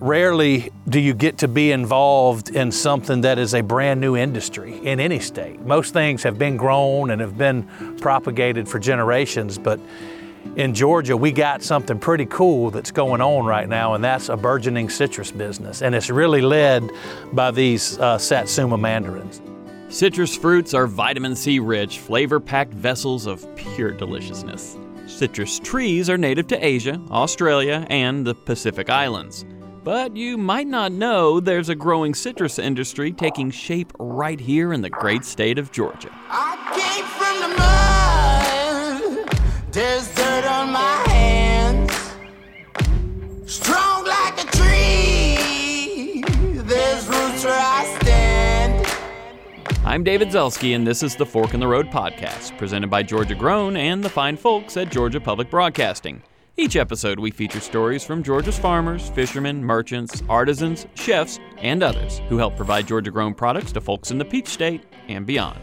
rarely do you get to be involved in something that is a brand new industry in any state. Most things have been grown and have been propagated for generations, but in Georgia, we got something pretty cool that's going on right now, and that's a burgeoning citrus business. And it's really led by these Satsuma mandarins. Citrus fruits are vitamin C rich, flavor-packed vessels of pure deliciousness. Citrus trees are native to Asia, Australia, and the Pacific Islands. But you might not know there's a growing citrus industry taking shape right here in the great state of Georgia. I came from the mud, there's dirt on my hands. Strong like a tree, there's roots where I stand. I'm David Zelski, and this is the Fork in the Road podcast, presented by Georgia Grown and the fine folks at Georgia Public Broadcasting. Each episode, we feature stories from Georgia's farmers, fishermen, merchants, artisans, chefs, and others who help provide Georgia-grown products to folks in the Peach State and beyond.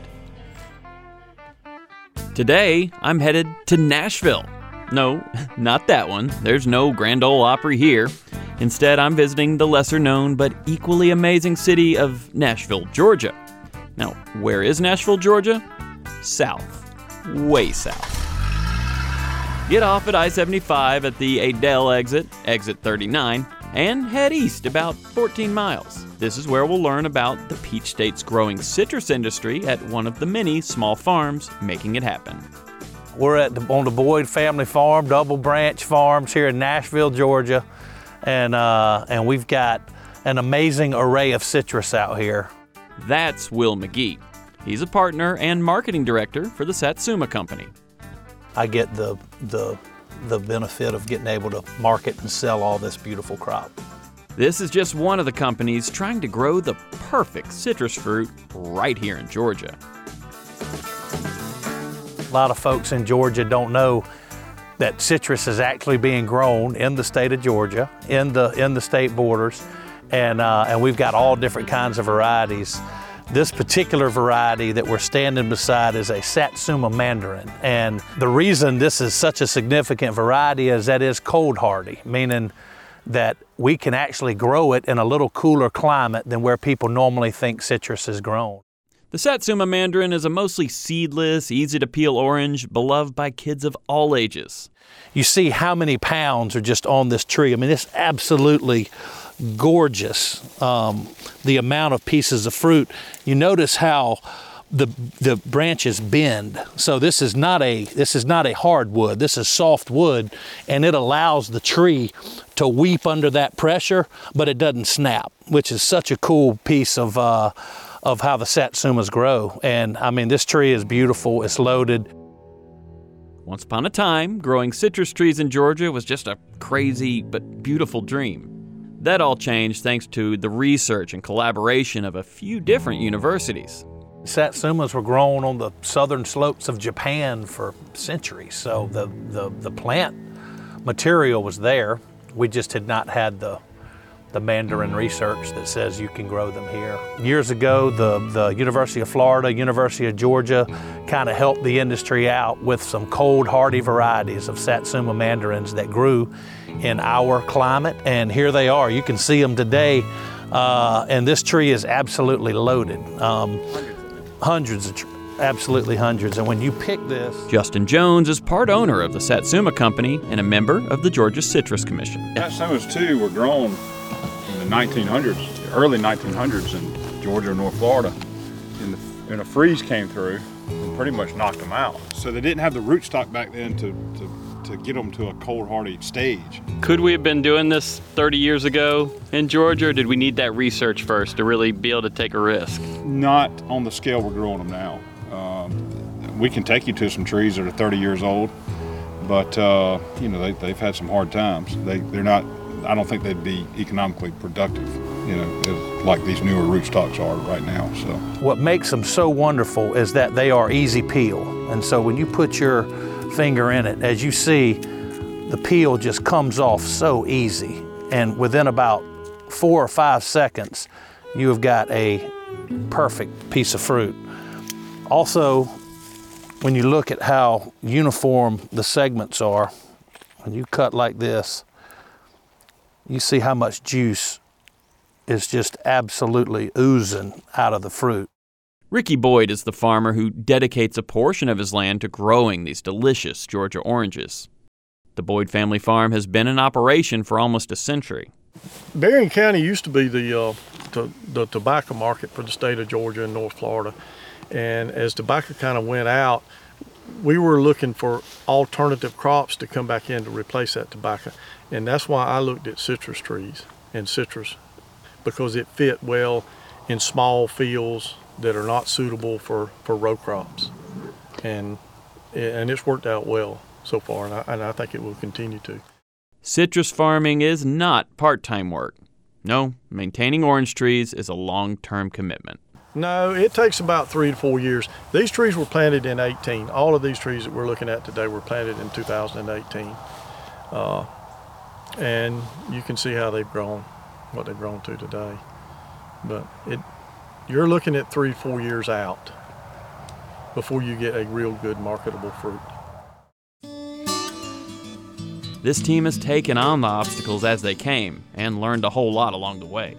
Today, I'm headed to Nashville. No, not that one. There's no Grand Ole Opry here. Instead, I'm visiting the lesser-known but equally amazing city of Nashville, Georgia. Now, where is Nashville, Georgia? South. Way south. Get off at I-75 at the Adel exit 39, and head east about 14 miles. This is where we'll learn about the Peach State's growing citrus industry at one of the many small farms making it happen. We're on the Boyd family farm, Double Branch Farms here in Nashville, Georgia, and we've got an amazing array of citrus out here. That's Will McGee. He's a partner and marketing director for the Satsuma Company. I get the benefit of getting able to market and sell all this beautiful crop. This is just one of the companies trying to grow the perfect citrus fruit right here in Georgia. A lot of folks in Georgia don't know that citrus is actually being grown in the state of Georgia, in the state borders, and we've got all different kinds of varieties. This particular variety that we're standing beside is a Satsuma mandarin. And the reason this is such a significant variety is that it's cold hardy, meaning that we can actually grow it in a little cooler climate than where people normally think citrus is grown. The Satsuma mandarin is a mostly seedless, easy to peel orange, beloved by kids of all ages. You see how many pounds are just on this tree. I mean, it's absolutely gorgeous, the amount of pieces of fruit. You notice how the branches bend. So this is not a hardwood. This is soft wood, and it allows the tree to weep under that pressure, but it doesn't snap, which is such a cool piece of how the Satsumas grow. And I mean, this tree is beautiful. It's loaded. Once upon a time, growing citrus trees in Georgia was just a crazy but beautiful dream. That all changed thanks to the research and collaboration of a few different universities. Satsumas were grown on the southern slopes of Japan for centuries, so the plant material was there. We just had not had the mandarin research that says you can grow them here. Years ago, the University of Florida, University of Georgia kind of helped the industry out with some cold, hardy varieties of Satsuma mandarins that grew in our climate, and here they are. You can see them today, and this tree is absolutely loaded. Absolutely hundreds, and when you pick this... Justin Jones is part owner of the Satsuma Company and a member of the Georgia Citrus Commission. Satsumas, too, were grown in the 1900s, early 1900s in Georgia and North Florida. And a freeze came through and pretty much knocked them out. So they didn't have the rootstock back then to get them to a cold hardy stage. Could we have been doing this 30 years ago in Georgia, or did we need that research first to really be able to take a risk? Not on the scale we're growing them now. We can take you to some trees that are 30 years old, but they've had some hard times. They're not. I don't think they'd be economically productive, like these newer rootstocks are right now. So what makes them so wonderful is that they are easy peel, and so when you put your finger in it, as you see, the peel just comes off so easy, and within about 4 or 5 seconds, you have got a perfect piece of fruit. Also, when you look at how uniform the segments are, when you cut like this, you see how much juice is just absolutely oozing out of the fruit. Ricky Boyd is the farmer who dedicates a portion of his land to growing these delicious Georgia oranges. The Boyd family farm has been in operation for almost a century. Berrien County used to be the tobacco market for the state of Georgia and North Florida. And as tobacco kind of went out, we were looking for alternative crops to come back in to replace that tobacco. And that's why I looked at citrus trees and citrus, because it fit well in small fields that are not suitable for row crops. And it's worked out well so far, and I think it will continue to. Citrus farming is not part-time work. No, maintaining orange trees is a long-term commitment. No, it takes about 3 to 4 years. These trees were planted in 18. All of these trees that we're looking at today were planted in 2018. And you can see how they've grown, what they've grown to today. But you're looking at 3 to 4 years out before you get a real good marketable fruit. This team has taken on the obstacles as they came and learned a whole lot along the way.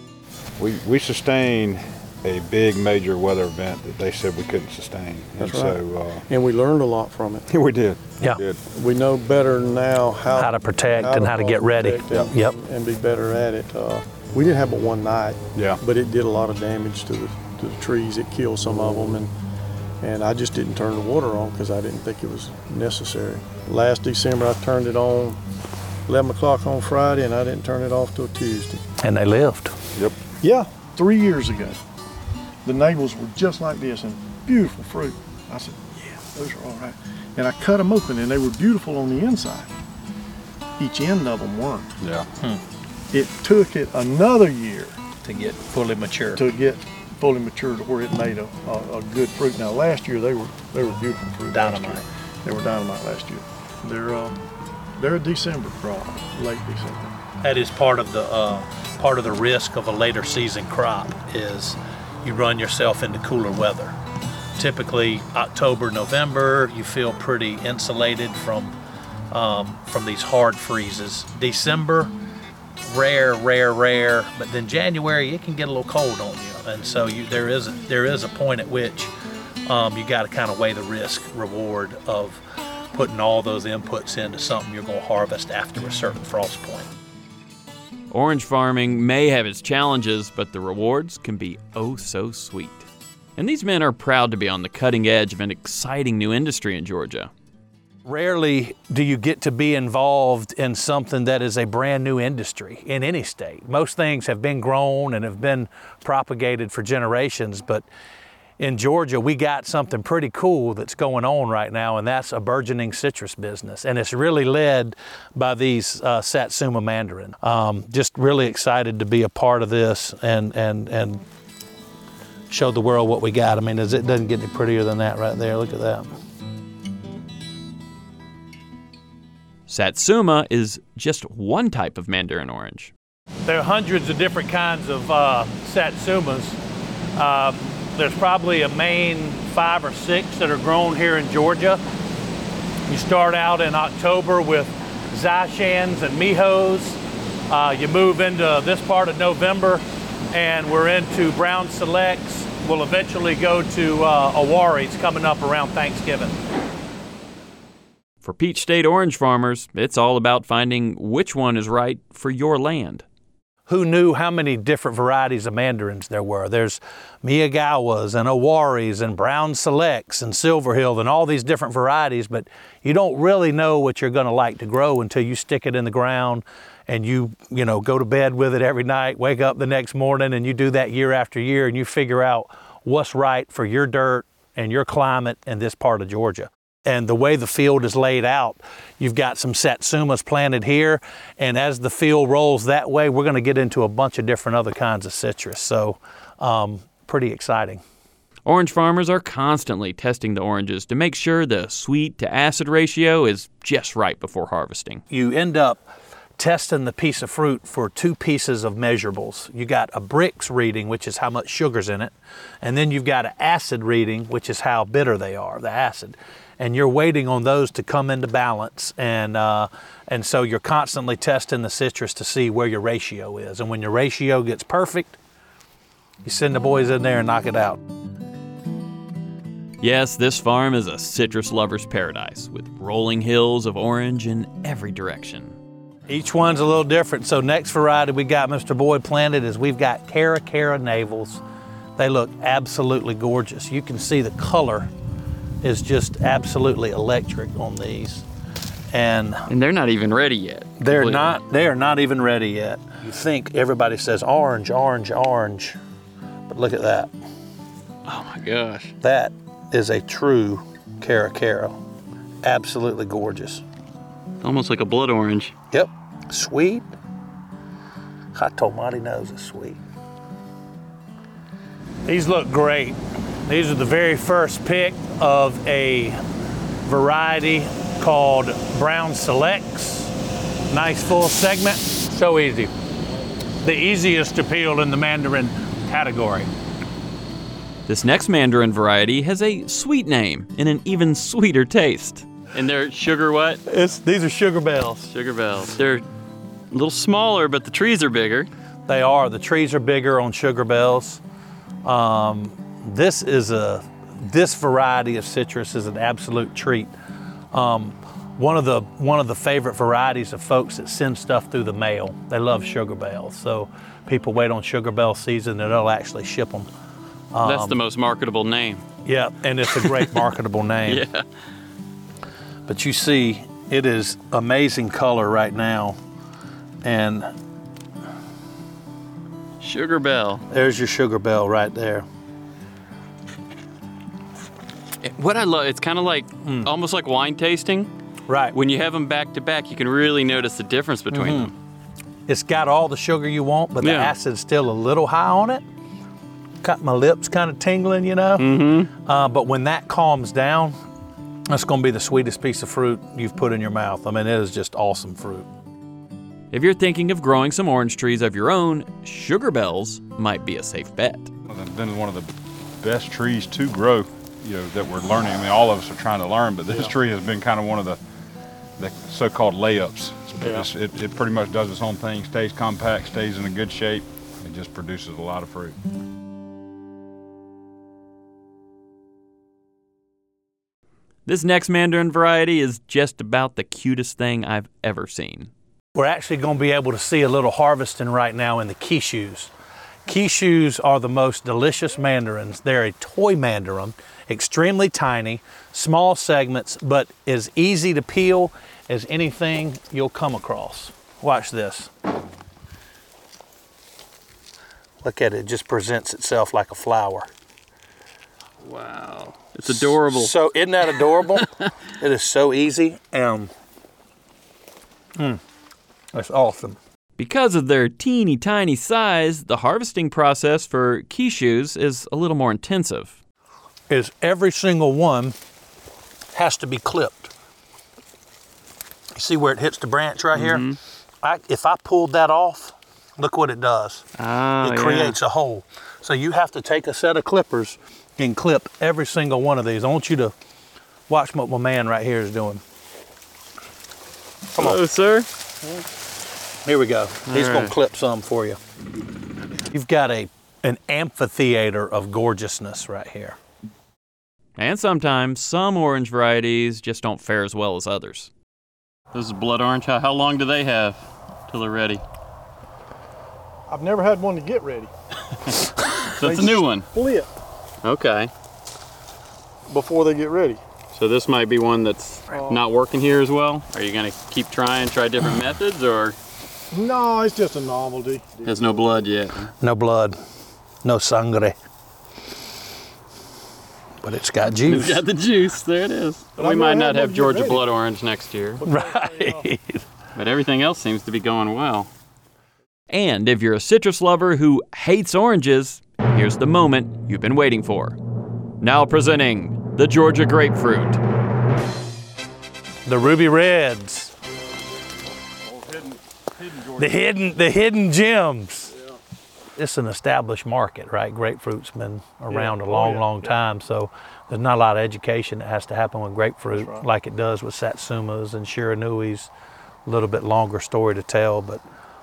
We sustained a big major weather event that they said we couldn't sustain. That's and right. So, and we learned a lot from it. we did. Yeah. We did. We know better now How to protect and how to get ready. protect Yep. and be better at it. We didn't have but one night, Yeah. but it did a lot of damage to the trees. It killed some of them, and I just didn't turn the water on because I didn't think it was necessary. Last December, I turned it on 11 o'clock on Friday, and I didn't turn it off till Tuesday. And they lived. Yep. Yeah, 3 years ago. The navels were just like this and beautiful fruit. I said, yeah, those are all right. And I cut them open, and they were beautiful on the inside. Each end of them weren't. Yeah. It took it another year To get fully mature. to get fully mature to where it made a good fruit. Now last year they were beautiful fruit. Dynamite. They were dynamite last year. They're a December crop, late December. That is part of the risk of a later season crop is you run yourself into cooler weather. Typically October, November, you feel pretty insulated from these hard freezes. December, rare, but then January it can get a little cold on you, and so there is a point at which you got to kind of weigh the risk reward of putting all those inputs into something you're going to harvest after a certain frost point. Orange farming may have its challenges, but the rewards can be oh so sweet. And these men are proud to be on the cutting edge of an exciting new industry in Georgia. Rarely do you get to be involved in something that is a brand new industry in any state. Most things have been grown and have been propagated for generations, but in Georgia, we got something pretty cool that's going on right now, and that's a burgeoning citrus business. And it's really led by these Satsuma mandarin. Just really excited to be a part of this and show the world what we got. I mean, it doesn't get any prettier than that right there. Look at that. Satsuma is just one type of mandarin orange. There are hundreds of different kinds of Satsumas. There's probably a main 5 or 6 that are grown here in Georgia. You start out in October with Zaishans and Mihos. You move into this part of November, and we're into Brown Selects. We'll eventually go to Awaris coming up around Thanksgiving. For Peach State orange farmers, it's all about finding which one is right for your land. Who knew how many different varieties of mandarins there were? There's Miyagawas and Awaris and Brown Selects and Silverhill and all these different varieties, but you don't really know what you're going to like to grow until you stick it in the ground and you go to bed with it every night, wake up the next morning, and you do that year after year, and you figure out what's right for your dirt and your climate in this part of Georgia. And the way the field is laid out, you've got some Satsumas planted here, and as the field rolls that way, we're going to get into a bunch of different other kinds of citrus. So pretty exciting. Orange farmers are constantly testing the oranges to make sure the sweet to acid ratio is just right before harvesting. You end up testing the piece of fruit for two pieces of measurables. You got a Brix reading, which is how much sugar's in it, and then you've got an acid reading, which is how bitter they are, the acid. And you're waiting on those to come into balance, and so you're constantly testing the citrus to see where your ratio is. And when your ratio gets perfect, you send the boys in there and knock it out. Yes, this farm is a citrus lover's paradise, with rolling hills of orange in every direction. Each one's a little different. So next variety we got Mr. Boyd planted is we've got Cara Cara navels. They look absolutely gorgeous. You can see the color is just absolutely electric on these. And they're not even ready yet. they are completely. not even ready yet. You think everybody says orange, orange, orange, but look at that. Oh my gosh. That is a true Cara Cara. Absolutely gorgeous. Almost like a blood orange. Yep, sweet. Hot tomato nose is sweet. These look great. These are the very first pick of a variety called Brown Selects. Nice full segment. So easy. The easiest to peel in the mandarin category. This next mandarin variety has a sweet name and an even sweeter taste. And they're sugar what? These are Sugar Bells. Sugar bells. They're a little smaller, but the trees are bigger. They are. The trees are bigger on Sugar Bells. This variety of citrus is an absolute treat. One of the favorite varieties of folks that send stuff through the mail. They love Sugar Bells. So people wait on Sugar Bell season and they'll actually ship them. That's the most marketable name. Yeah, and it's a great marketable name. Yeah. But you see, it is amazing color right now. And Sugar bell. there's your Sugar Bell right there. What I love, it's kind of like, almost like wine tasting. Right. When you have them back to back, you can really notice the difference between them. It's got all the sugar you want, but the Yeah. acid's still a little high on it. Got my lips kind of tingling, you know? But when that calms down, that's gonna be the sweetest piece of fruit you've put in your mouth. I mean, it is just awesome fruit. If you're thinking of growing some orange trees of your own, Sugar Bells might be a safe bet. It's been one of the best trees to grow, that we're learning. I mean, all of us are trying to learn, but this tree has been kind of one of the so-called layups. It pretty much does its own thing, stays compact, stays in a good shape, and just produces a lot of fruit. This next mandarin variety is just about the cutest thing I've ever seen. We're actually gonna be able to see a little harvesting right now in the quichus. Quichus are the most delicious mandarins. They're a toy mandarin, extremely tiny, small segments, but as easy to peel as anything you'll come across. Watch this. Look at it, it just presents itself like a flower. Wow. It's adorable. So isn't that adorable? It is so easy. That's awesome. Because of their teeny tiny size, the harvesting process for quichus is a little more intensive. Is every single one has to be clipped. You see where it hits the branch right here? If I pulled that off, look what it does. It creates a hole. So you have to take a set of clippers and clip every single one of these. I want you to watch what my man right here is doing. Come on. Hello, sir. Here we go. He's right. gonna clip some for you. You've got an amphitheater of gorgeousness right here. And sometimes some orange varieties just don't fare as well as others. This is blood orange. How long do they have till they're ready? I've never had one to get ready. So it's a new one. Split Okay. before they get ready. So this might be one that's not working here as well? Are you gonna keep try different methods, or No, it's just a novelty. has no blood yet? No blood, no sangre. But it's got juice. It's got the juice, there it is. But We I've might never not had have one get Georgia ready. blood orange next year, Right. but everything else seems to be going well. And if you're a citrus lover who hates oranges, here's the moment you've been waiting for. Now presenting the Georgia grapefruit. The Ruby Reds. The hidden gems. It's an established market, right? Grapefruit's been around a long time, so there's not a lot of education that has to happen with grapefruit like it does with Satsumas and Shiranuis. A little bit longer story to tell, but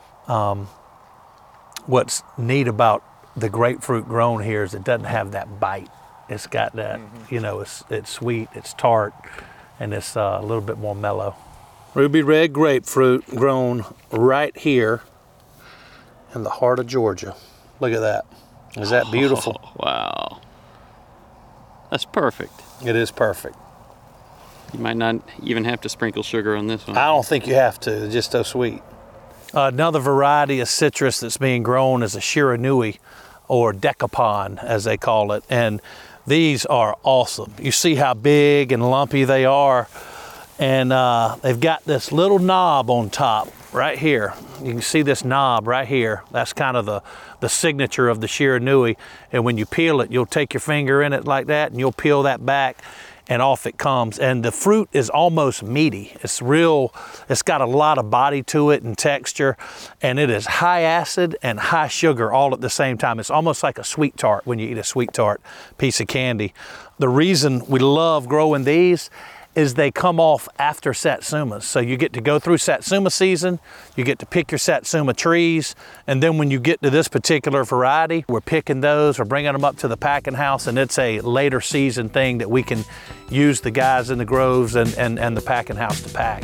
what's neat about the grapefruit grown here is it doesn't have that bite. It's got that, you know, it's sweet, it's tart, and it's a little bit more mellow. Ruby red grapefruit grown right here in the heart of Georgia. Look at that. Is that beautiful? Oh, wow. That's perfect. It is perfect. You might not even have to sprinkle sugar on this one. I don't think you have to. It's just so sweet. Another variety of citrus that's being grown is a Shiranui, or Decapon, as they call it. And these are awesome. You see how big and lumpy they are. And they've got this little knob on top right here. You can see this knob right here. That's kind of the signature of the Shiranui. And when you peel it, you'll take your finger in it like that and you'll peel that back and off it comes. And the fruit is almost meaty. It's got a lot of body to it and texture, and it is high acid and high sugar all at the same time. It's almost like a sweet tart when you eat a sweet tart piece of candy. The reason we love growing these is they come off after Satsumas. So you get to go through Satsuma season, you get to pick your Satsuma trees, and then when you get to this particular variety, we're picking those, we're bringing them up to the packing house, and it's a later season thing that we can use the guys in the groves and the packing house to pack.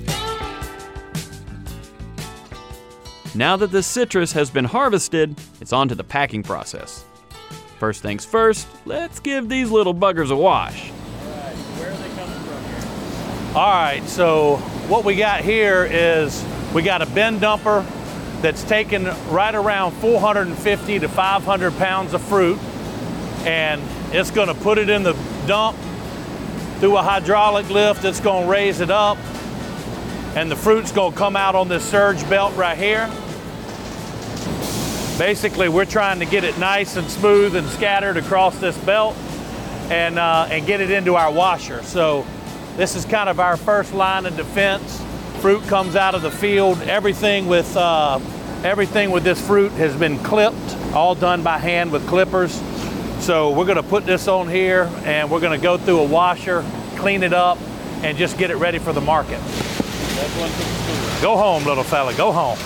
Now that the citrus has been harvested, it's on to the packing process. First things first, let's give these little buggers a wash. All right, so what we got here is we got a bin dumper that's taking right around 450 to 500 pounds of fruit, and it's gonna put it in the dump through a hydraulic lift. It's gonna raise it up, and the fruit's gonna come out on this surge belt right here. Basically, we're trying to get it nice and smooth and scattered across this belt and get it into our washer. So this is kind of our first line of defense. Fruit comes out of the field. Everything with this fruit has been clipped, all done by hand with clippers. So we're gonna put this on here and we're gonna go through a washer, clean it up, and just get it ready for the market. Go home, little fella, go home.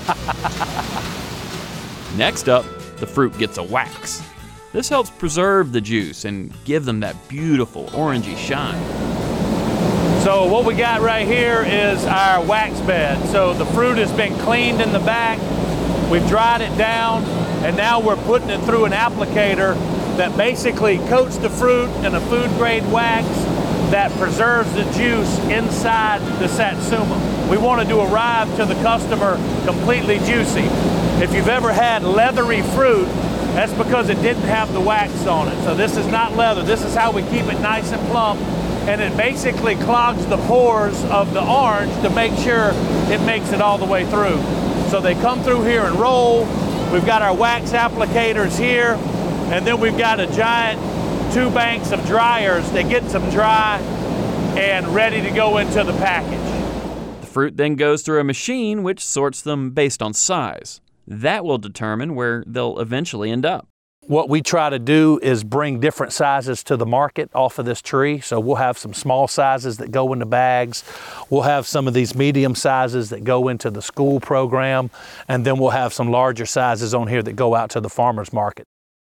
Next up, the fruit gets a wax. This helps preserve the juice and give them that beautiful orangey shine. So what we got right here is our wax bed. So the fruit has been cleaned in the back, we've dried it down, and now we're putting it through an applicator that basically coats the fruit in a food grade wax that preserves the juice inside the Satsuma. We want to arrive to the customer completely juicy. If you've ever had leathery fruit, that's because it didn't have the wax on it. So this is not leather. This is how we keep it nice and plump. And it basically clogs the pores of the orange to make sure it makes it all the way through. So they come through here and roll. We've got our wax applicators here, and then we've got a giant 2 banks of dryers that gets them dry and ready to go into the package. The fruit then goes through a machine which sorts them based on size. That will determine where they'll eventually end up. What we try to do is bring different sizes to the market off of this tree. So we'll have some small sizes that go into bags. We'll have some of these medium sizes that go into the school program. And then we'll have some larger sizes on here that go out to the farmer's market.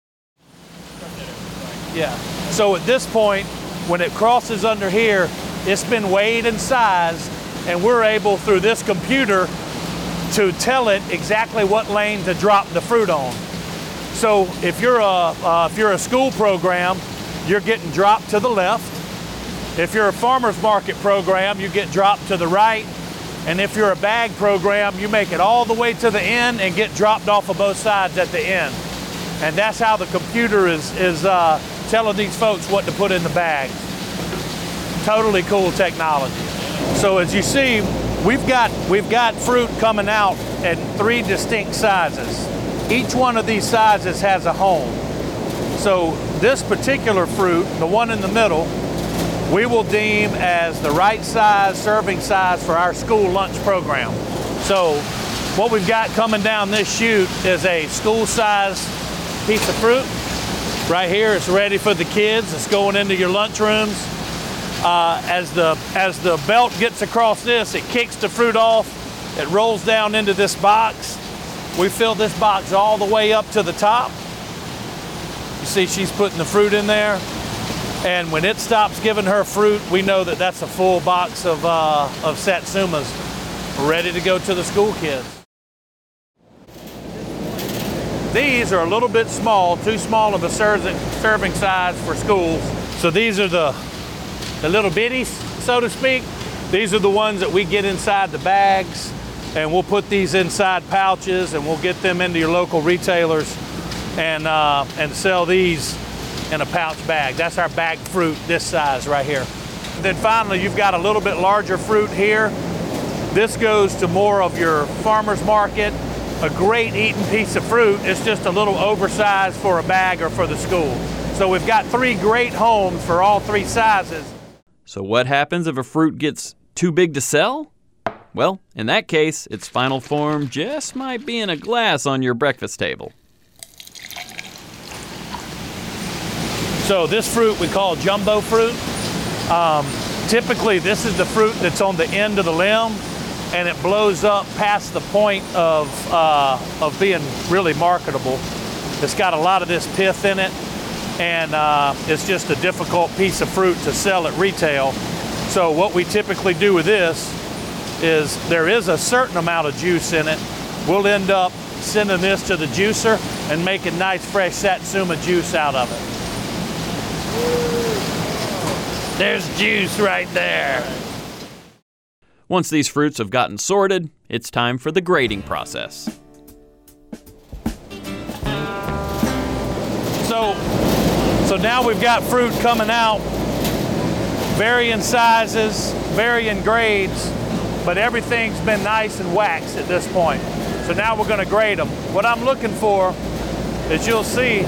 Yeah. So at this point, when it crosses under here, it's been weighed and sized, and we're able through this computer to tell it exactly what lane to drop the fruit on. So if you're a school program, you're getting dropped to the left. If you're a farmer's market program, you get dropped to the right. And if you're a bag program, you make it all the way to the end and get dropped off of both sides at the end. And that's how the computer is telling these folks what to put in the bags. Totally cool technology. So as you see, we've got fruit coming out in 3 distinct sizes. Each one of these sizes has a home. So this particular fruit, the one in the middle, we will deem as the right size, serving size for our school lunch program. So What we've got coming down this chute is a school-sized piece of fruit. Right here, it's ready for the kids. It's going into your lunchrooms. As the belt gets across this, it kicks the fruit off. It rolls down into this box. We fill this box all the way up to the top. You see she's putting the fruit in there. And when it stops giving her fruit, we know that that's a full box of Satsumas ready to go to the school kids. These are a little bit small, too small of a serving size for schools. So these are the little bitties, so to speak. These are the ones that we get inside the bags, and we'll put these inside pouches, and we'll get them into your local retailers and sell these in a pouch bag. That's our bagged fruit, this size right here. Then finally, you've got a little bit larger fruit here. This goes to more of your farmer's market. A great eating piece of fruit. It's just a little oversized for a bag or for the school. So we've got 3 great homes for all 3 sizes. So what happens if a fruit gets too big to sell? Well, in that case, its final form just might be in a glass on your breakfast table. So this fruit we call jumbo fruit. Typically this is the fruit that's on the end of the limb, and it blows up past the point of being really marketable. It's got a lot of this pith in it, and it's just a difficult piece of fruit to sell at retail. So what we typically do with this is there is a certain amount of juice in it. We'll end up sending this to the juicer and making nice fresh Satsuma juice out of it. There's juice right there. Once these fruits have gotten sorted, it's time for the grading process. So now we've got fruit coming out, varying sizes, varying grades, but everything's been nice and waxed at this point. So now we're going to grade them. What I'm looking for is, you'll see,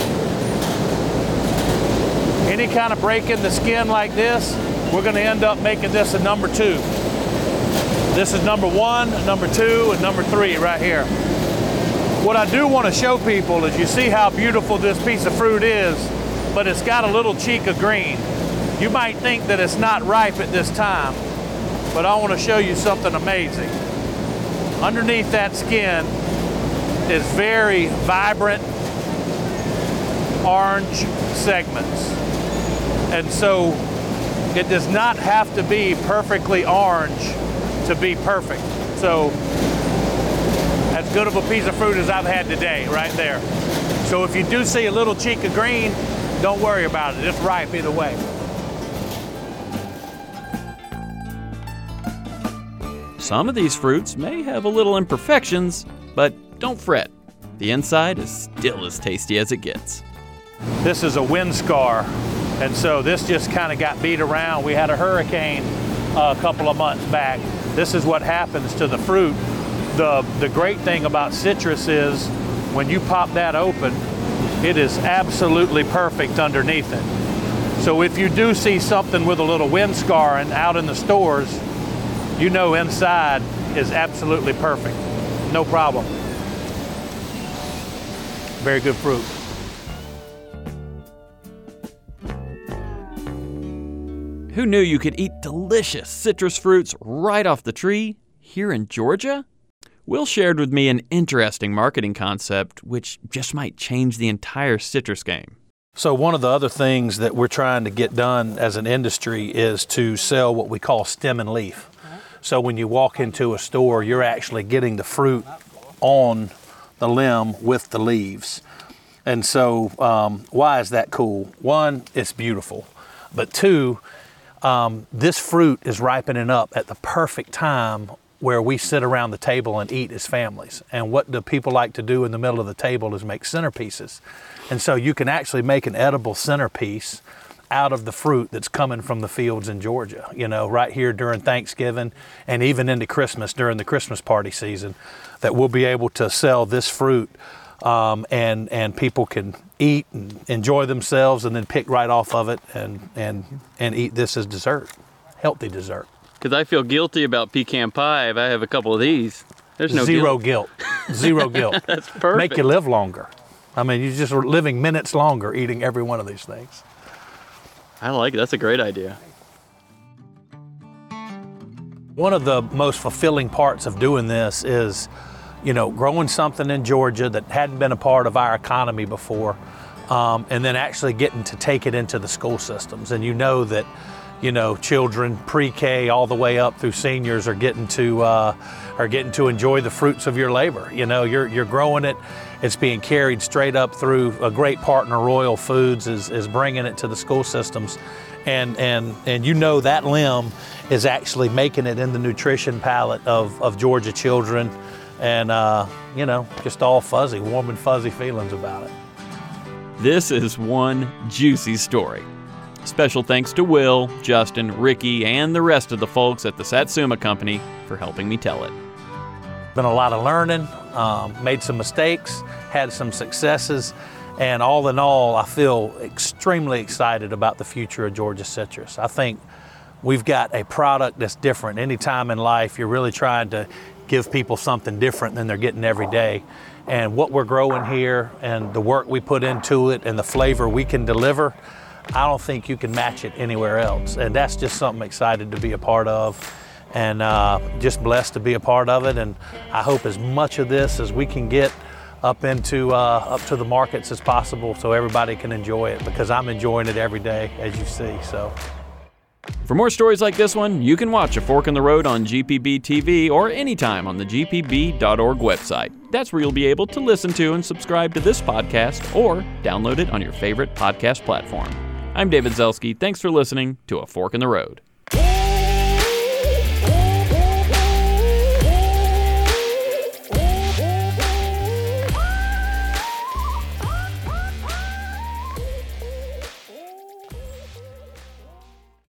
any kind of break in the skin like this, we're going to end up making this a number 2. This is number 1, number 2, and number 3 right here. What I do want to show people is, you see how beautiful this piece of fruit is, but it's got a little cheek of green. You might think that it's not ripe at this time, but I want to show you something amazing. Underneath that skin is very vibrant orange segments. And so it does not have to be perfectly orange to be perfect. So as good of a piece of fruit as I've had today, right there. So if you do see a little cheek of green, don't worry about it. It's ripe either way. Some of these fruits may have a little imperfections, but don't fret. The inside is still as tasty as it gets. This is a wind scar, and so this just kind of got beat around. We had a hurricane a couple of months back. This is what happens to the fruit. The great thing about citrus is, when you pop that open, it is absolutely perfect underneath it. So if you do see something with a little wind scarring out in the stores, you know inside is absolutely perfect. No problem. Very good fruit. Who knew you could eat delicious citrus fruits right off the tree here in Georgia? Will shared with me an interesting marketing concept which just might change the entire citrus game. So one of the other things that we're trying to get done as an industry is to sell what we call stem and leaf. So when you walk into a store, you're actually getting the fruit on the limb with the leaves. And so why is that cool? One, it's beautiful. But 2, this fruit is ripening up at the perfect time where we sit around the table and eat as families. And what do people like to do in the middle of the table is make centerpieces. And so you can actually make an edible centerpiece out of the fruit that's coming from the fields in Georgia, you know, right here during Thanksgiving and even into Christmas, during the Christmas party season, that we'll be able to sell this fruit and people can eat and enjoy themselves and then pick right off of it and eat this as dessert, healthy dessert. Because I feel guilty about pecan pie if I have a couple of these. There's no Zero guilt. guilt. Zero guilt. That's perfect. Make you live longer. I mean, you're just living minutes longer eating every one of these things. I like it. That's a great idea. One of the most fulfilling parts of doing this is, growing something in Georgia that hadn't been a part of our economy before, and then actually getting to take it into the school systems. And that, children pre-K all the way up through seniors are getting to enjoy the fruits of your labor. You're growing it. It's being carried straight up through a great partner, Royal Foods, is bringing it to the school systems. And that limb is actually making it in the nutrition palette of Georgia children, and just all fuzzy, warm and fuzzy feelings about it. This is one juicy story. Special thanks to Will, Justin, Ricky, and the rest of the folks at the Satsuma Company for helping me tell it. Been a lot of learning, made some mistakes, had some successes, and all in all, I feel extremely excited about the future of Georgia Citrus. I think we've got a product that's different. Anytime in life, you're really trying to give people something different than they're getting every day. And what we're growing here and the work we put into it and the flavor we can deliver, I don't think you can match it anywhere else. And that's just something excited to be a part of, and just blessed to be a part of it. And I hope as much of this as we can get up to the markets as possible so everybody can enjoy it, because I'm enjoying it every day, as you see. So, for more stories like this one, you can watch A Fork in the Road on GPB TV or anytime on the gpb.org website. That's where you'll be able to listen to and subscribe to this podcast or download it on your favorite podcast platform. I'm David Zelski. Thanks for listening to A Fork in the Road.